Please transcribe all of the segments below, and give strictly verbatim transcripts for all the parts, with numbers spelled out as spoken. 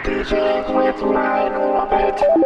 DJing with Ryan Orbit.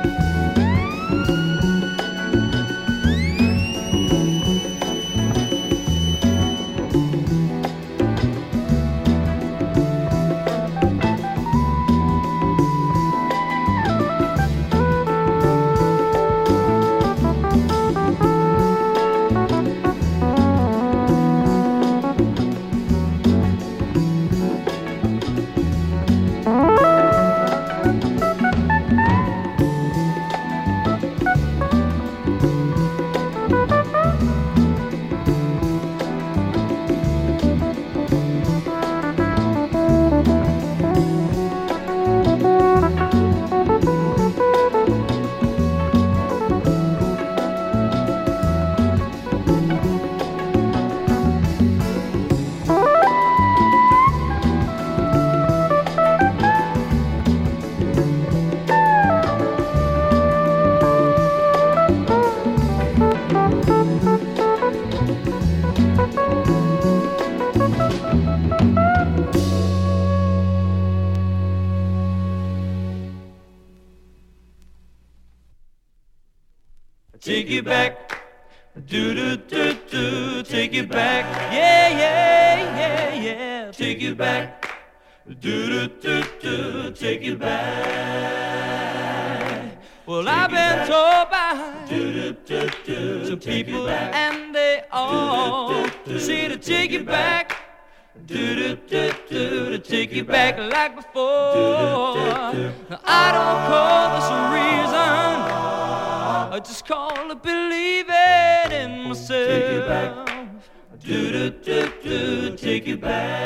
Take it back, do do do do. Take it back, yeah yeah yeah yeah. Take it back, do do do do. Take it back. Well, I've been told by some people, and they all say to take it back, do do do do, to take it back like before. Now, I don't call this a reason. I just call it believing in myself. Take it back. Do do do do. Take it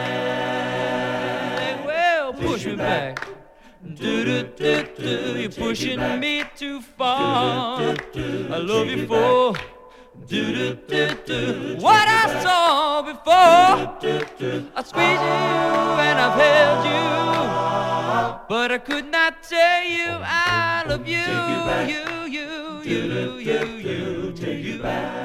back. Well, push me back. Do do do do. You're pushing me too far. I love you for do do do do. What I saw before. I squeezed you and I've held you, but I could not tell you I love you. You you. You, you, you, take you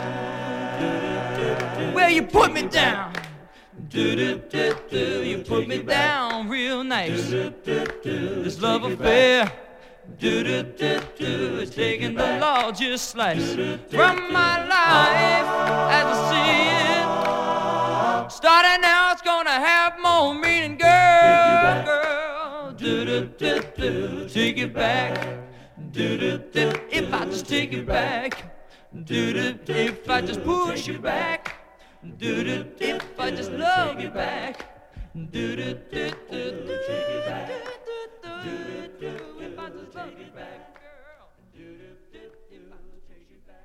back. Well, you put me down. Do, do, do, do. You put me down real nice. This love affair, do, do, do, do, is taking the largest slice from my life as I see it. Starting now, it's gonna have more meaning, girl, girl. Do, do, do, do. Take it back. Do do do, if I just take it back. Do do, if I just push you back. Do do, if I just love you back. Do do do do, take it back. Do do do, if I just love you back, girl. Do do do, if I just take you back.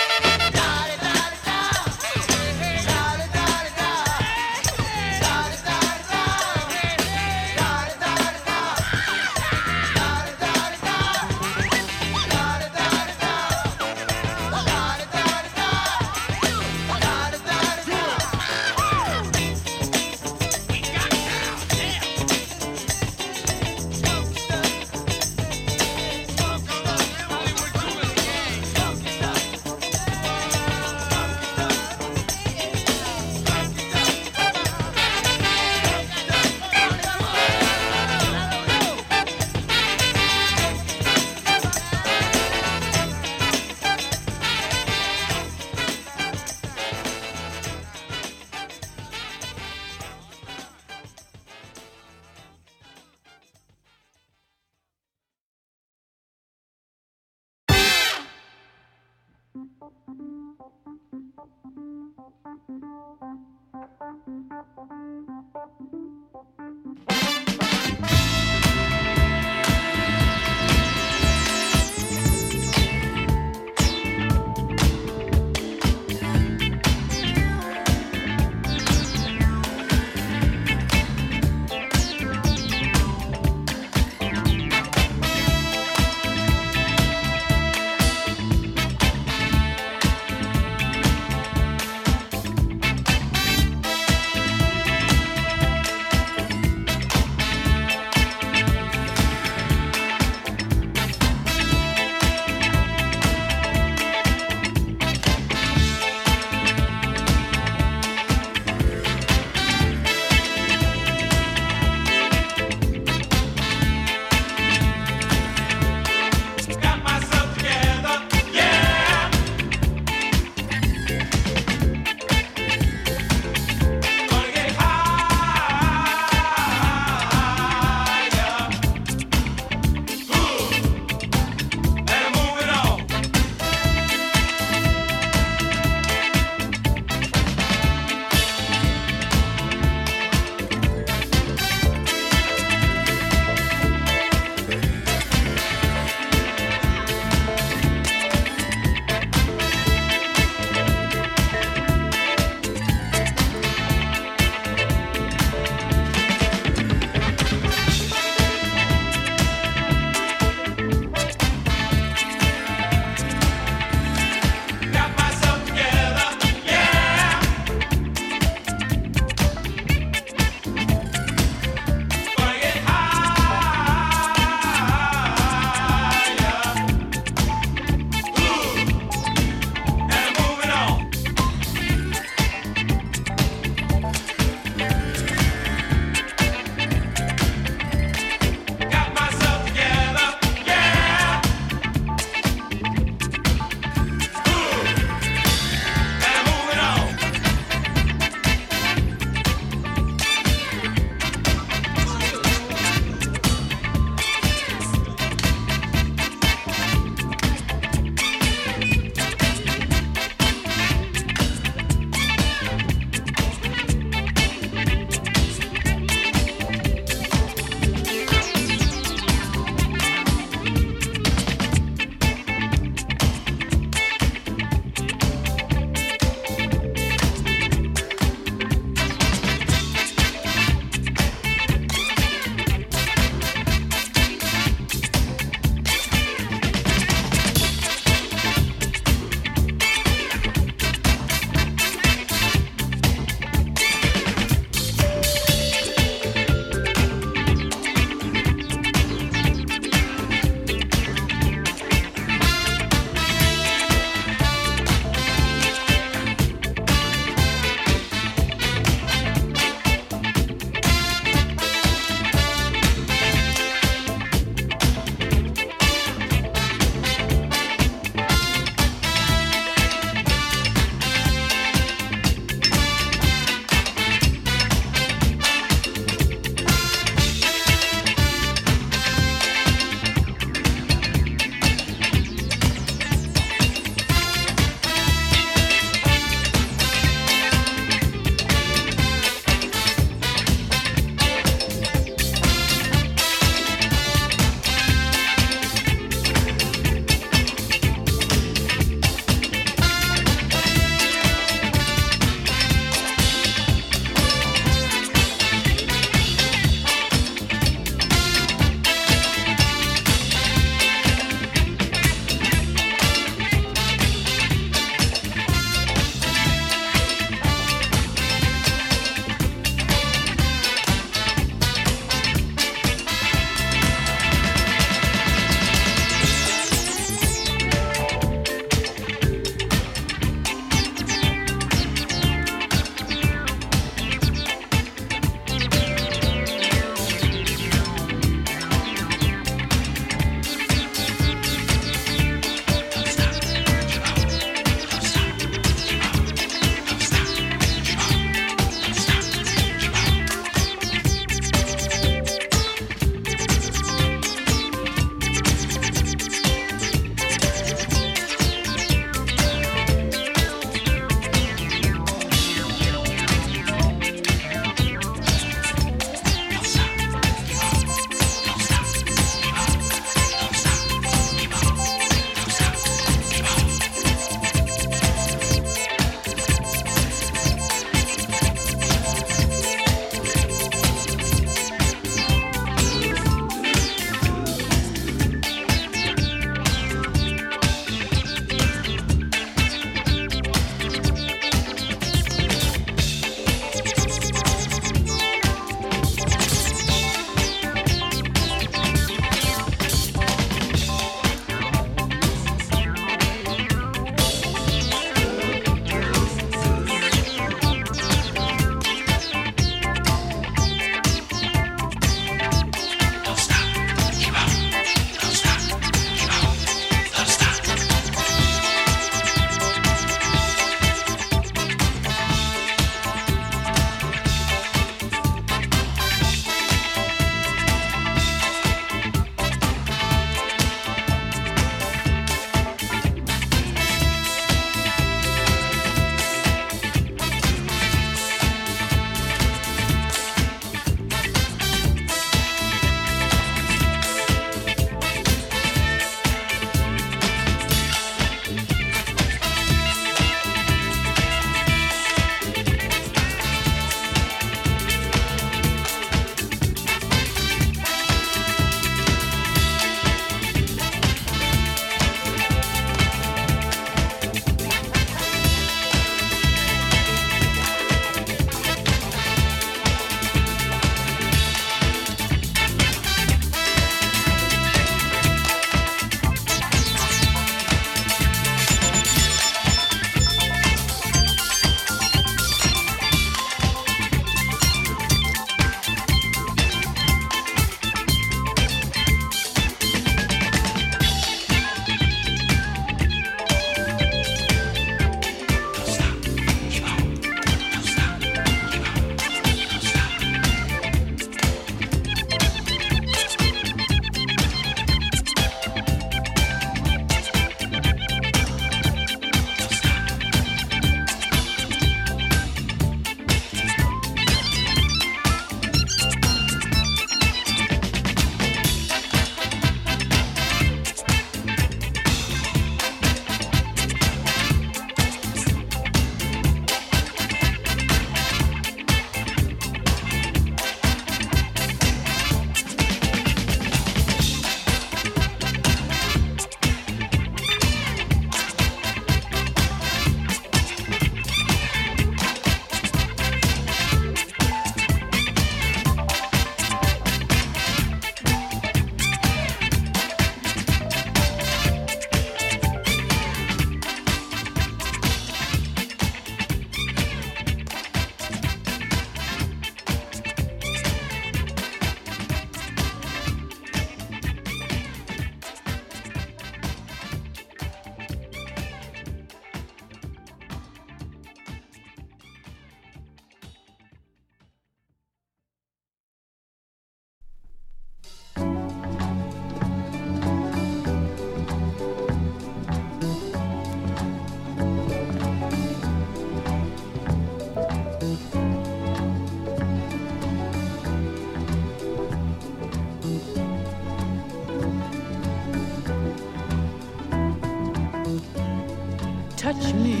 touch me,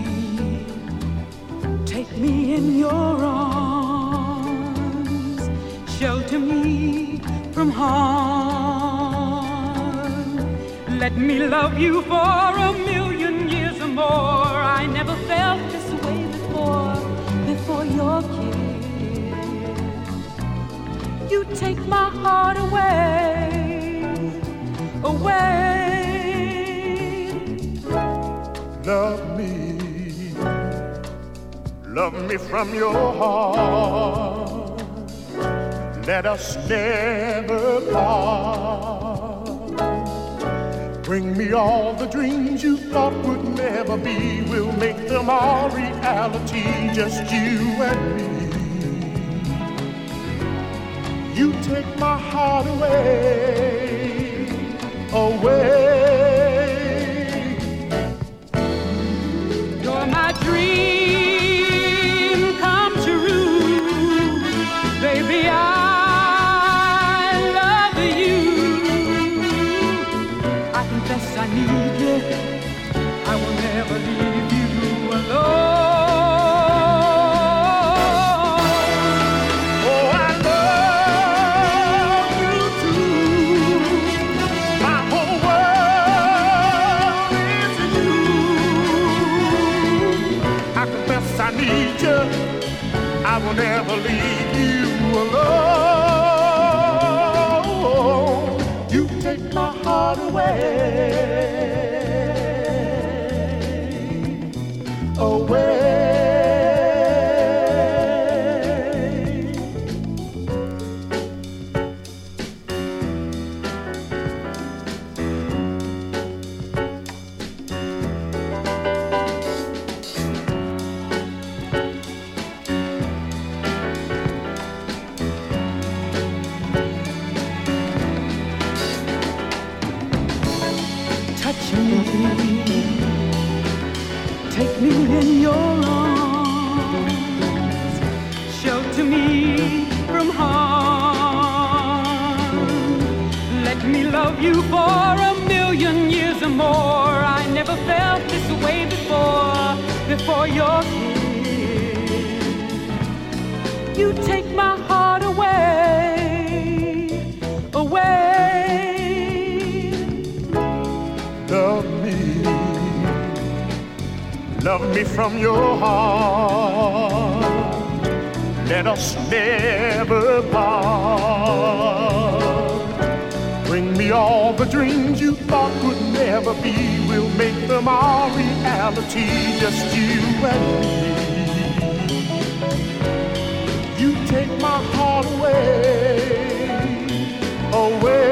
take me in your arms, shelter me from harm. Let me love you for a million years or more. I never felt this way before, before your kiss. You take my heart away, away. Love me, love me from your heart. Let us never part. Bring me all the dreams you thought would never be. We'll make them all reality, just you and me. You take my heart away, away. You're my dream come true, baby. I love you. I confess I need you. I will never leave you alone. I will never leave you alone. You take my heart away, away. Take me in your arms, shelter me from harm. Let me love you for a million years or more. I never felt this way before, before your kiss. You take my heart away, away. Love me, love me from your heart. Let us never part. Bring me all the dreams you thought would never be. We'll make them our reality, just you and me. You take my heart away, away.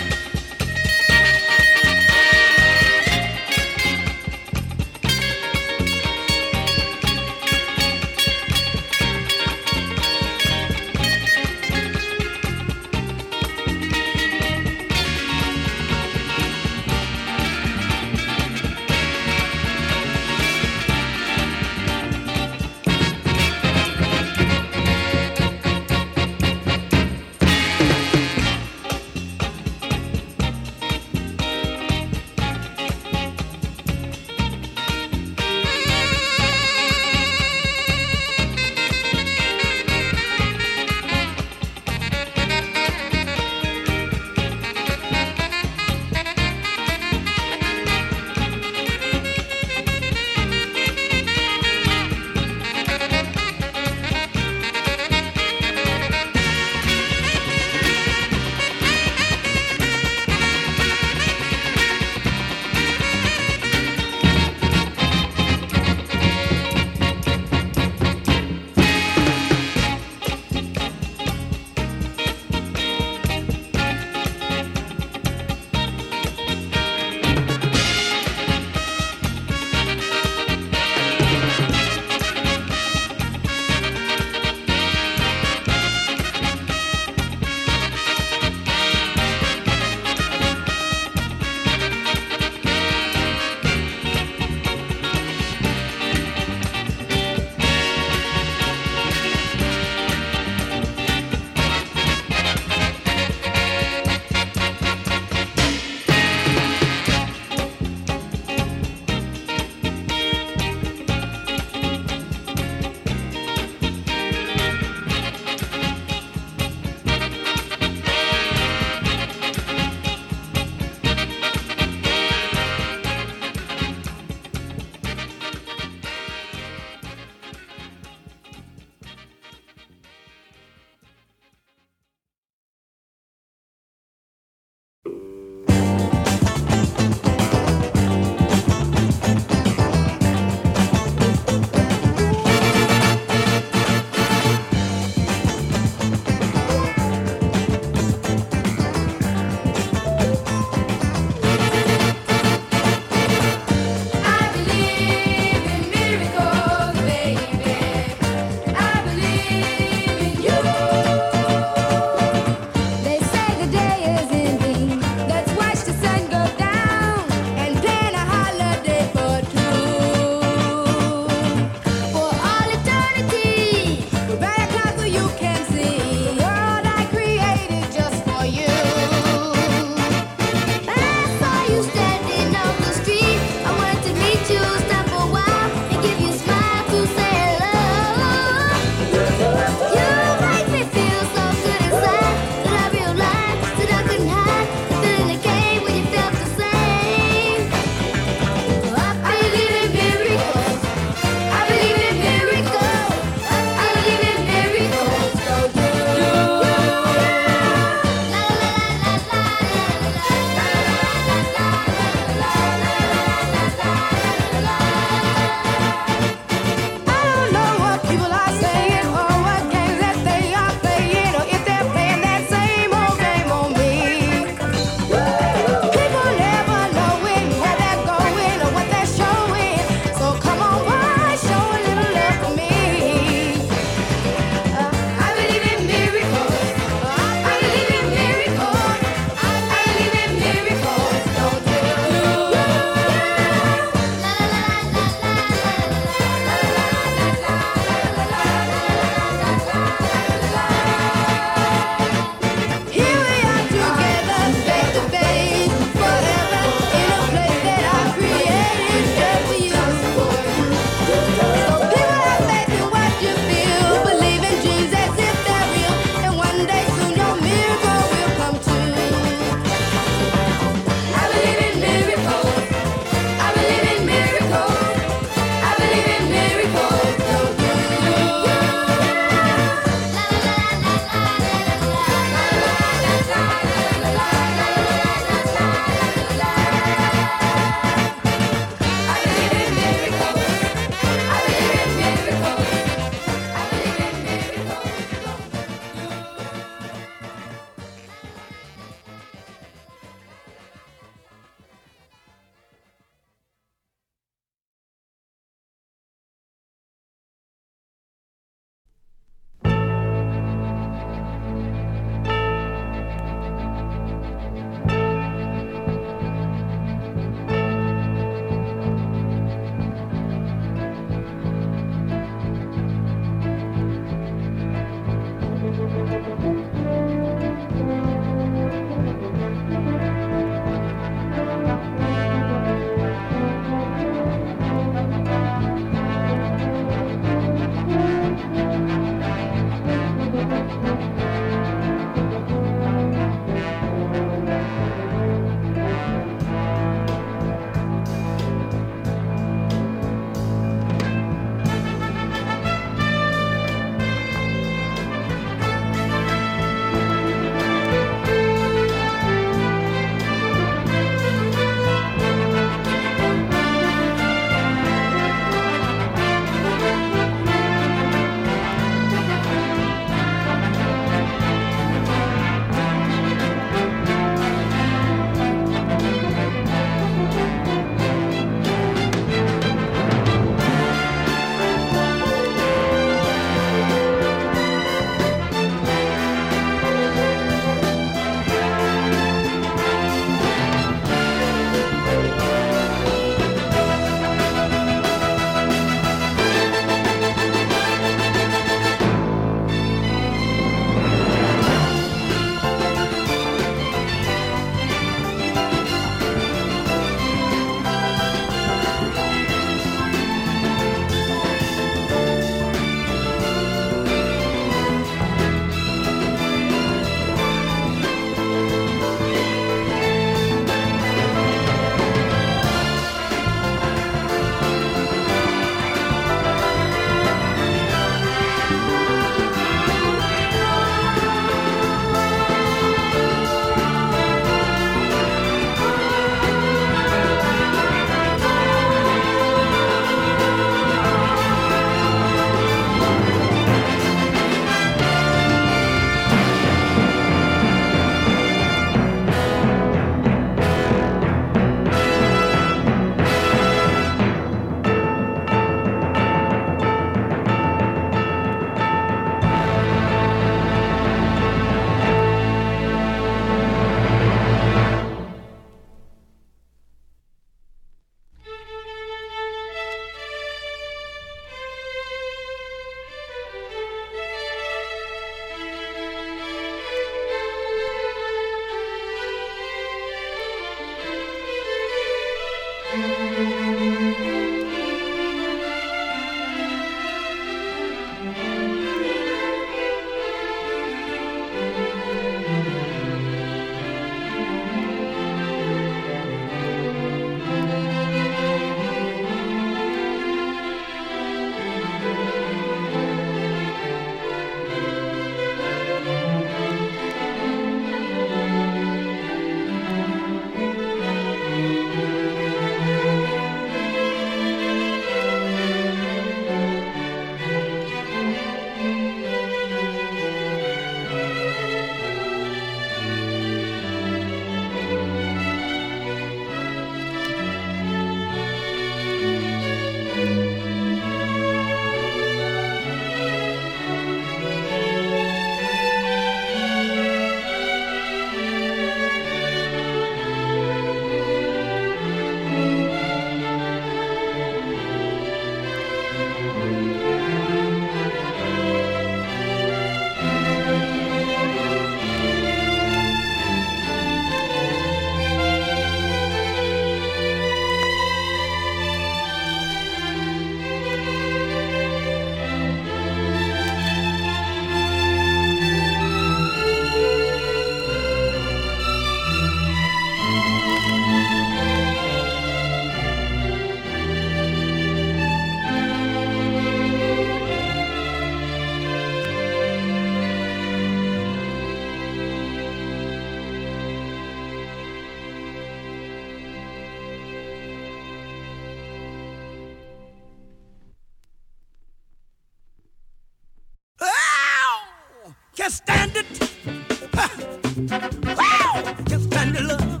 can't stand it. Ha. Wow, can't stand your love.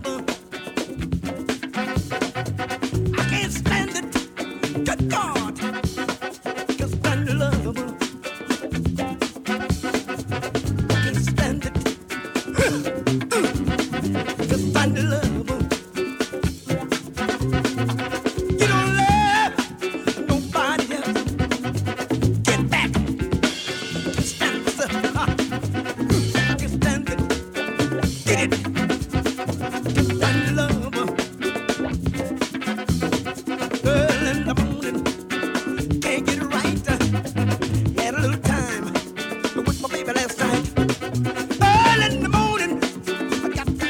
I can't stand it. Good God, can't stand your love. I can't stand it. Can't stand your love. You don't love nobody else. Get back. Can't stand myself. I can't stand it. Get it. Can't stand your love. Early in the morning, can't get it right. Had a little time with my baby last night. Early in the morning, I got to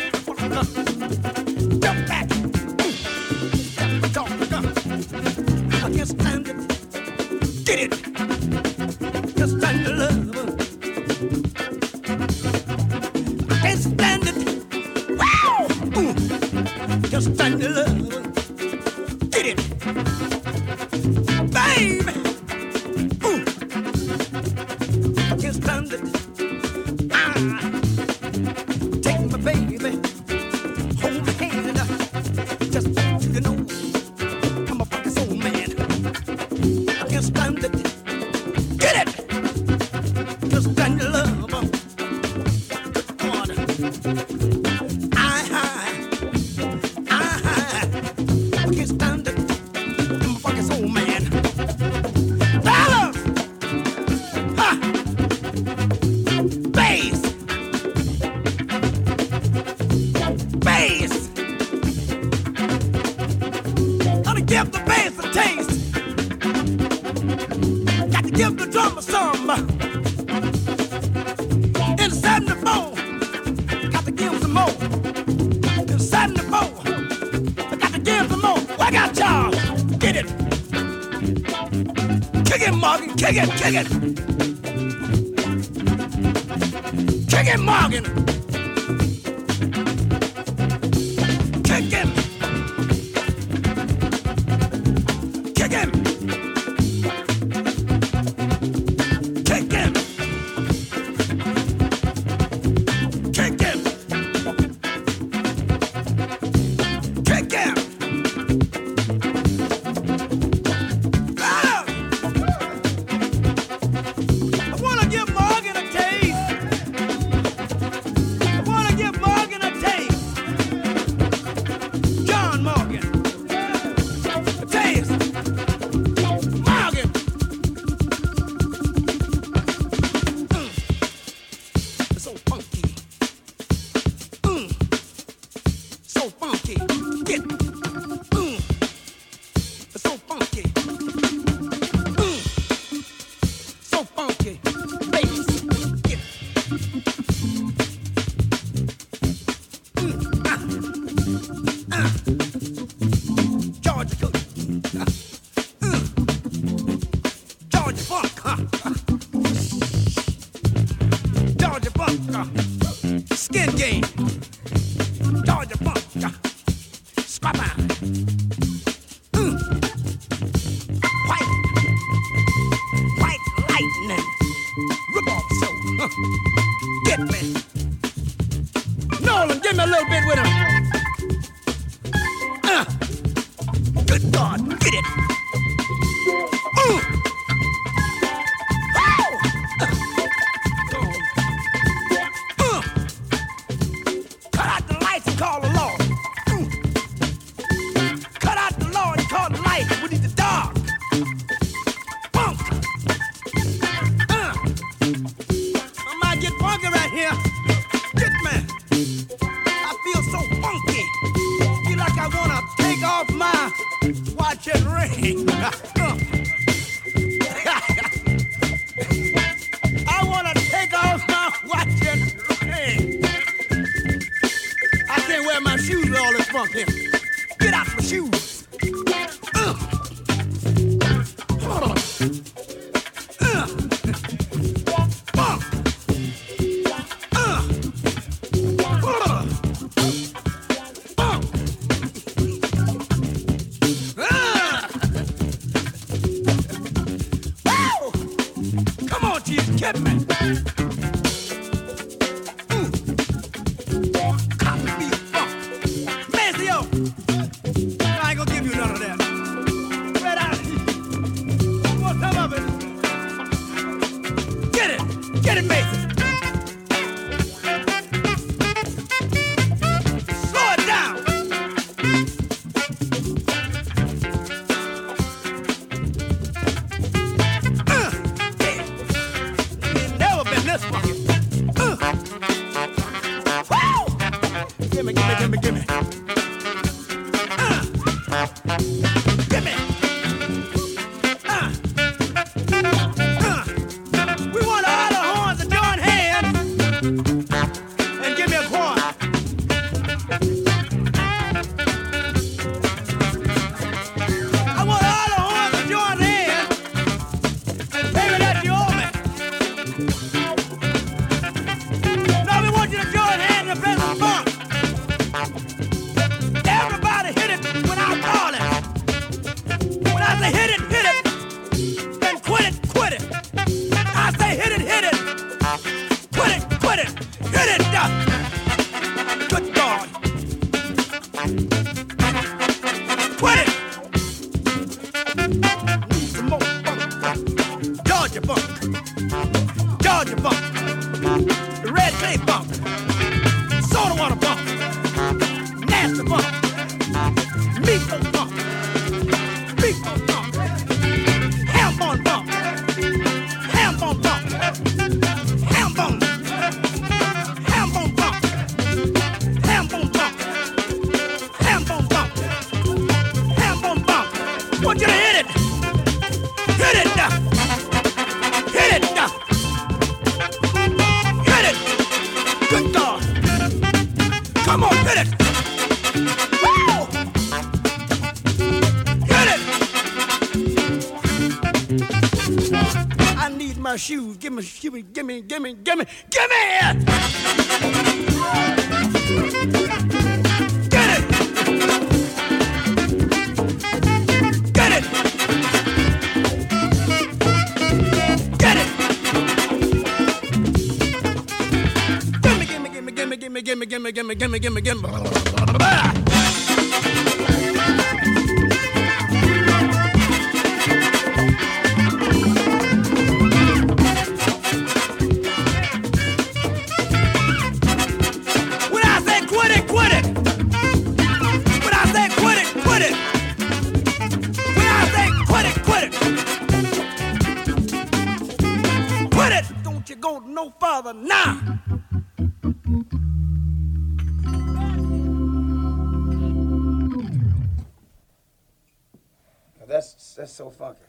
jump back. Talk. I can't stand it. Get it. Can't stand your love. I can't stand it. Wow. Ooh. Can't stand your love. Get it. Baby. Ooh. I can't stand it. Ah. Take my baby. Hold my hand. Just so you know, I'm a fucking soul man. I can't stand it. Get it. Can't stand your love. God. I high. I high. I can't stand it. I'm a fucking soul man. Fellas! Ha! Bass! Bass! Gotta give the bass a taste. Got to give the drummer some. In seventy-four, got to give some more. In seventy-four, I got to give some more. I got y'all. Get it. Kick it, Morgan. Kick it, kick it. Kick it, Morgan. Kick him. Kick him. Kick him. Kick him. Kick him. Ah! I wanna give Morgan a taste. I wanna give Morgan a taste. John Morgan. A taste. Morgan. Mm. It's so funky. Mm. So funky. Get. Mm. It's so funky. Mm. So funky. Bass. Get. Mm. Ah. Ah. Georgia good. Ah. Mm. Georgia funk, huh? Ah. Georgia funk, huh? Skin game. Georgia funk, huh? Scrap out. Mm. White. White lightning. Rip off so. Huh? Get me. Nolan, give me a little bit with him. Uh. Good God, get it. Mm. Ow! Uh. Uh. Cut out the lights and call the law. Mm. Cut out the law and call the light. We need the dark. Funk. Uh. I might get funky right here. Get me. I feel so funky. Feel like I wanna take off my watch and ring. Uh. I wanna take off my watch and ring. I can't wear my shoes with all this funk here. Get out my shoes. Uh. Hold on. Uh. Funk. Uh. Hold on. Funk. Ah. Woo! Come on, Jesus, get me. Give me. Uh. Uh. We want all the horns to join hands and give me a horn. I want all the horns to join hands. Baby, that you owe me. Now we want you to join hands and play some funk. Everybody hit it when I call it. When I say hit it, hit it, then quit it, quit it. I say hit it, hit it, quit it, quit it, hit it. uh. Good God. Quit it. Need some more funk. Georgia funk. Georgia funk. Red clay funk. Soda water funk. Nasty funk. Meatball funk. Meatball funk. Ham bone funk. Ham bone funk. Ham bone. Ham bone funk. Ham bone funk. Ham bone funk. Ham bone funk. Want you to hit it. Hit it. uh. Hit it. uh. Hit it. Good God. Come on, hit it. Woo! Hit it. I need my shoes. Give me, give me, give me, give me, give me, give me it. Get it. Get it. Get it. Gimme, gimme, gimme, gimme, gimme, gimme, gimme, gimme, gimme, gimme, gimme. Ah! When I say quit it, quit it. When I say quit it, quit it. When I say quit it, quit it. Quit it. Don't you go no farther now. That's that's so funky.